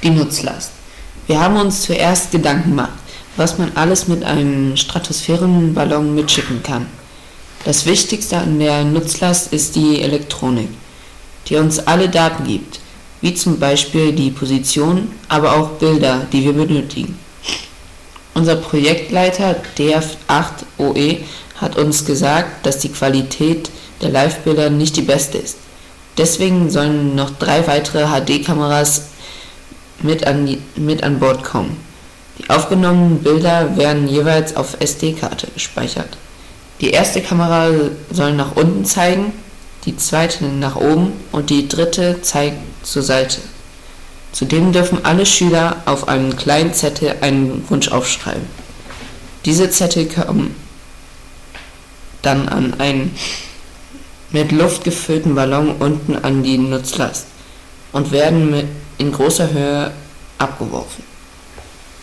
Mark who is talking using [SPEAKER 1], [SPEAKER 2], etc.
[SPEAKER 1] Die Nutzlast. Wir haben uns zuerst Gedanken gemacht, was man alles mit einem Stratosphärenballon mitschicken kann. Das Wichtigste an der Nutzlast ist die Elektronik, die uns alle Daten gibt, wie zum Beispiel die Position, aber auch Bilder, die wir benötigen. Unser Projektleiter DF8OE hat uns gesagt, dass die Qualität der Live-Bilder nicht die beste ist. Deswegen sollen noch 3 weitere HD-Kameras mit an Bord kommen. Die aufgenommenen Bilder werden jeweils auf SD-Karte gespeichert. Die erste Kamera soll nach unten zeigen, die zweite nach oben und die dritte zeigt zur Seite. Zudem dürfen alle Schüler auf einem kleinen Zettel einen Wunsch aufschreiben. Diese Zettel kommen dann an einen mit Luft gefüllten Ballon unten an die Nutzlast und werden in großer Höhe abgeworfen.